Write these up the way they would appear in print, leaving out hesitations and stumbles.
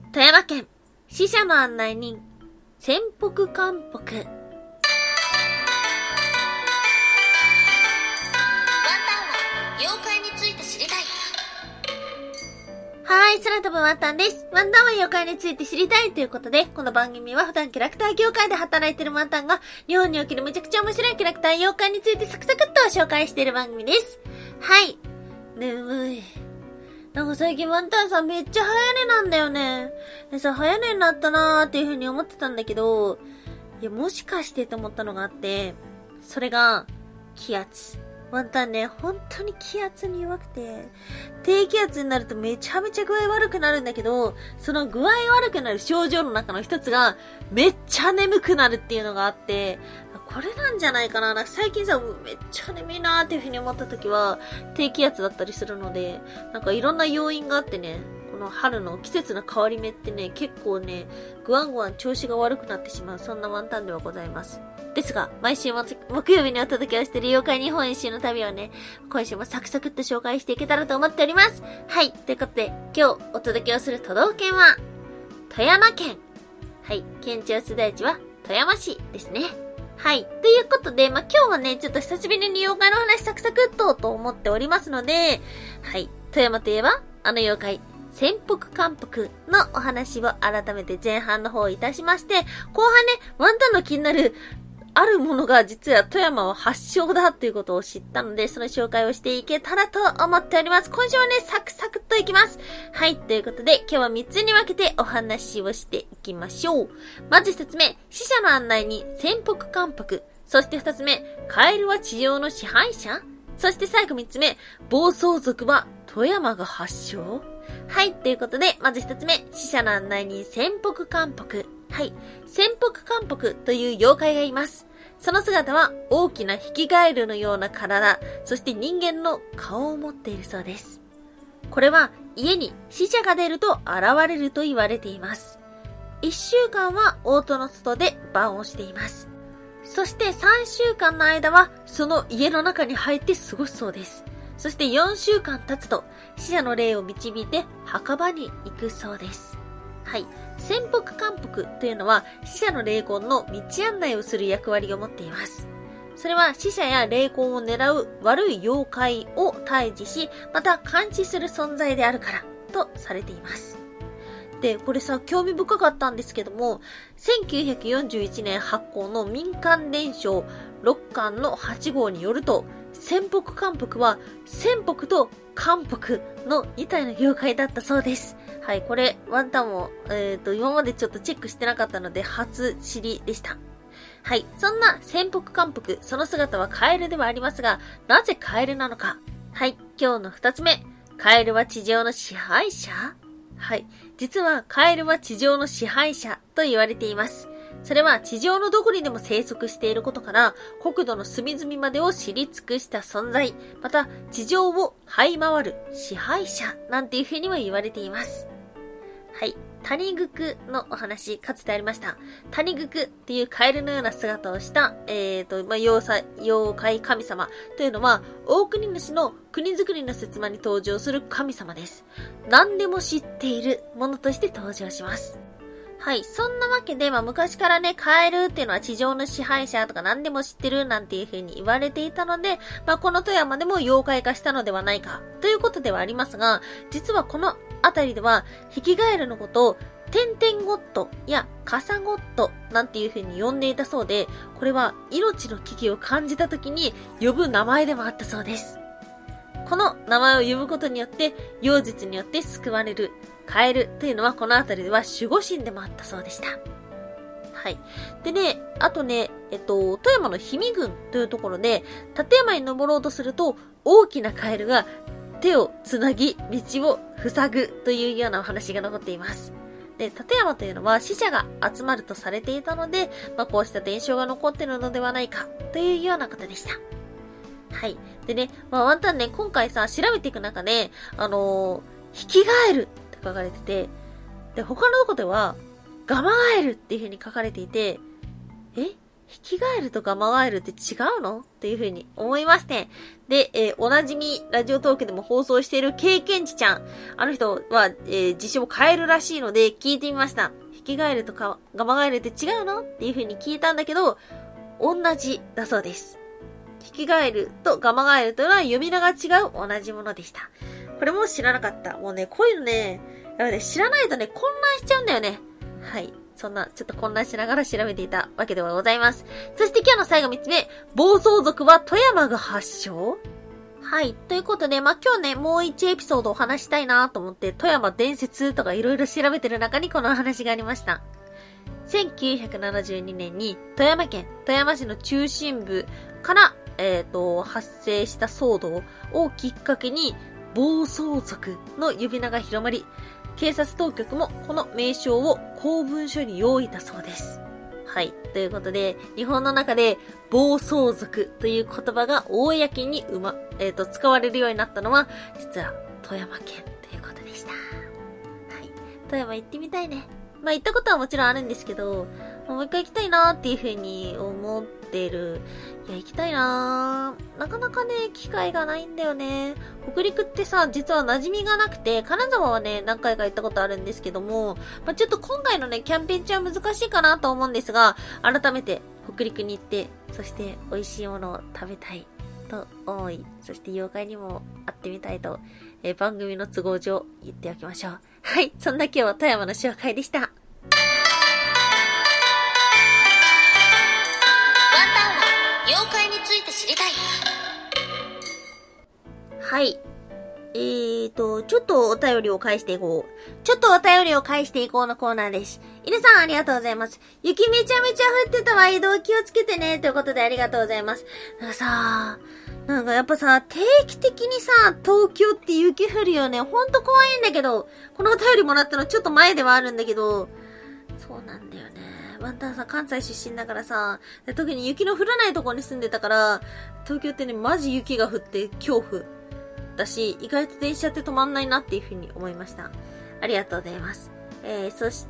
富山県死者の案内人潜伏監北。ワンタンは妖怪について知りたい。はい、空飛ぶワンタンです。ワンタンは妖怪について知りたいということで、この番組は普段キャラクター業界で働いているワンタンが日本におけるめちゃくちゃ面白いキャラクター妖怪についてサクサクっと紹介している番組です。はい。眠い。なんか最近ワンタンさんめっちゃ早寝なんだよね。でさ、早寝になったなーっていう風に思ってたんだけど、いや、もしかしてと思ったのがあって、それが、気圧。ワンタンね、本当に気圧に弱くて、低気圧になるとめちゃめちゃ具合悪くなるんだけど、その具合悪くなる症状の中の一つが、めっちゃ眠くなるっていうのがあって、これなんじゃないかな。なんか最近さ、めっちゃ眠いなーっていう風に思った時は、低気圧だったりするので、なんかいろんな要因があってね、この春の季節の変わり目ってね、結構ね、ぐわんぐわん調子が悪くなってしまう、そんなワンタンではございます。ですが、毎週木曜日にお届けをしている妖怪日本一周の旅をね、今週もサクサクっと紹介していけたらと思っております。はい、ということで、今日お届けをする都道府県は、富山県。はい、県庁所在地は富山市ですね。はい。ということで、今日はね、ちょっと久しぶりに妖怪の話サクサクっと思っておりますので、はい。富山といえば、あの妖怪、潜伏監北のお話を改めて前半の方いたしまして、後半ね、ワンタンの気になる、あるものが実は富山は発祥だということを知ったので、その紹介をしていけたらと思っております。今週はね、サクサクっといきます。はい、ということで、今日は3つに分けてお話をしていきましょう。まず1つ目、死者の案内に潜伏監北。そして2つ目、カエルは地上の支配者。そして最後3つ目、暴走族は富山が発祥。はい、ということで、まず1つ目、死者の案内に潜伏監北。はい、潜伏監北という妖怪がいます。その姿は大きなヒキガエルのような体、そして人間の顔を持っているそうです。これは家に死者が出ると現れると言われています。1週間はオートの外で番をしています。そして3週間の間はその家の中に入って過ごすそうです。そして4週間経つと死者の霊を導いて墓場に行くそうです。はい。潜伏監北というのは死者の霊魂の道案内をする役割を持っています。それは死者や霊魂を狙う悪い妖怪を退治し、また監視する存在であるからとされています。で、これさ、興味深かったんですけども、1941年発行の民間伝承6巻の8号によると、潜伏監北は潜伏と監北の2体の妖怪だったそうです。はい、これ、ワンタンも、今までちょっとチェックしてなかったので、初知りでした。はい、そんな潜伏監北、その姿はカエルではありますが、なぜカエルなのか。はい、今日の2つ目。カエルは地上の支配者？はい、実はカエルは地上の支配者と言われています。それは地上のどこにでも生息していることから、国土の隅々までを知り尽くした存在、また地上を這い回る支配者なんていう風にも言われています。はい。谷グのお話、かつてありました。谷グっていうカエルのような姿をした、妖怪神様というのは、大国主の国づくりの説話に登場する神様です。何でも知っているものとして登場します。はい。そんなわけで、昔からね、カエルっていうのは地上の支配者とか何でも知ってるなんていう風に言われていたので、この富山でも妖怪化したのではないかということではありますが、実はこのあたりでは、ヒキガエルのことを、テンテンゴットやカサゴットなんていう風に呼んでいたそうで、これは命の危機を感じた時に呼ぶ名前でもあったそうです。この名前を呼ぶことによって、妖術によって救われるカエルというのはこのあたりでは守護神でもあったそうでした。はい。でね、あとね、富山の氷見郡というところで、立山に登ろうとすると、大きなカエルが手をつなぎ、道を塞ぐというようなお話が残っています。で、立山というのは死者が集まるとされていたので、こうした伝承が残っているのではないかというようなことでした。はい。でね、ワンタンね、今回さ、調べていく中で、ヒキガエルって書かれてて、で、他のとこでは、ガマガエルっていう風に書かれていて、 ヒキガエルとガマガエルって違うのっていう風に思いまして。で、おなじみラジオトークでも放送している経験値ちゃん。あの人は、自称カエルらしいので聞いてみました。ヒキガエルとかガマガエルって違うのっていう風に聞いたんだけど、同じだそうです。ヒキガエルとガマガエルというのは読み名が違う同じものでした。これも知らなかった。もうね、こういうのね、知らないとね、混乱しちゃうんだよね。はい。そんな、ちょっと混乱しながら調べていたわけではございます。そして今日の最後3つ目、暴走族は富山が発祥？はい。ということで、今日ね、もう1エピソードお話したいなと思って、富山伝説とかいろいろ調べてる中にこの話がありました。1972年に富山県富山市の中心部から、発生した騒動をきっかけに、暴走族の呼び名が広まり、警察当局もこの名称を公文書に用意だそうです。はい。ということで、日本の中で暴走族という言葉が公に使われるようになったのは、実は富山県ということでした。はい。富山行ってみたいね。まあ行ったことはもちろんあるんですけど、もう一回行きたいなーっていう風に思ってる。いや、行きたいなー。なかなかね、機会がないんだよね。北陸ってさ、実は馴染みがなくて、金沢はね、何回か行ったことあるんですけども、まあ、ちょっと今回のね、キャンペーン中は難しいかなと思うんですが、改めて北陸に行って、そして美味しいものを食べたいと思い、そして妖怪にも会ってみたいと、番組の都合上言っておきましょう。はい、そんな今日は富山の紹介でした。 妖怪について知りたい。 はい。ちょっとお便りを返していこうのコーナーです。皆さんありがとうございます。雪めちゃめちゃ降ってたわ。移動気をつけてね。ということでありがとうございます。なんかやっぱさ、定期的にさ、東京って雪降るよね。ほんと怖いんだけど、このお便りもらったのちょっと前ではあるんだけど、そうなんだよね。ワンタンさ、関西出身だからさ、特に雪の降らないところに住んでたから、東京ってね、マジ雪が降って恐怖だし、意外と電車って止まんないなっていう風に思いました。ありがとうございます。そして、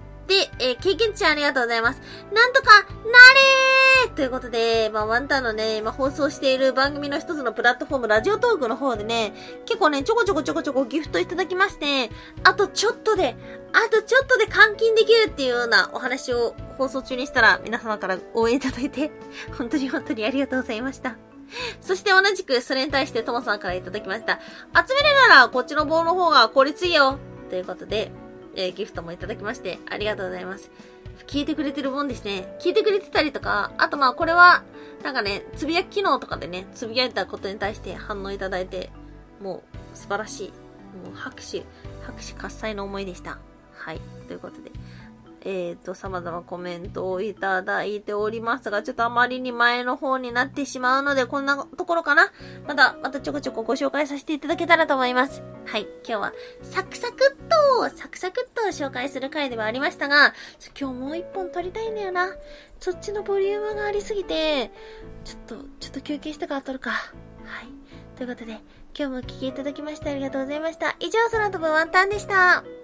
経験値ありがとうございます。なんとかなれーということで、ワンタンのね、今放送している番組の一つのプラットフォーム、ラジオトークの方でね、結構ね、ちょこちょこギフトいただきまして、あとちょっとで換金できるっていうようなお話を放送中にしたら、皆様から応援いただいて、本当にありがとうございました。そして同じくそれに対してともさんからいただきました。集めるならこっちの棒の方が効率いいよということで、ギフトもいただきましてありがとうございます。聞いてくれてるもんですね。聞いてくれてたりとか、あとこれはなんかね、つぶやき機能とかでね、つぶやいたことに対して反応いただいて、もう素晴らしい。もう拍手喝采の思いでした。はい。ということで。様々コメントをいただいておりますが、ちょっとあまりに前の方になってしまうので、こんなところかな。またちょこちょこご紹介させていただけたらと思います。はい。今日はサクサクっと紹介する回ではありましたが、今日もう一本撮りたいんだよな。そっちのボリュームがありすぎて、ちょっと休憩してから撮るか。はい。ということで、今日もお聞きいただきましてありがとうございました。以上、空飛ぶワンタンでした。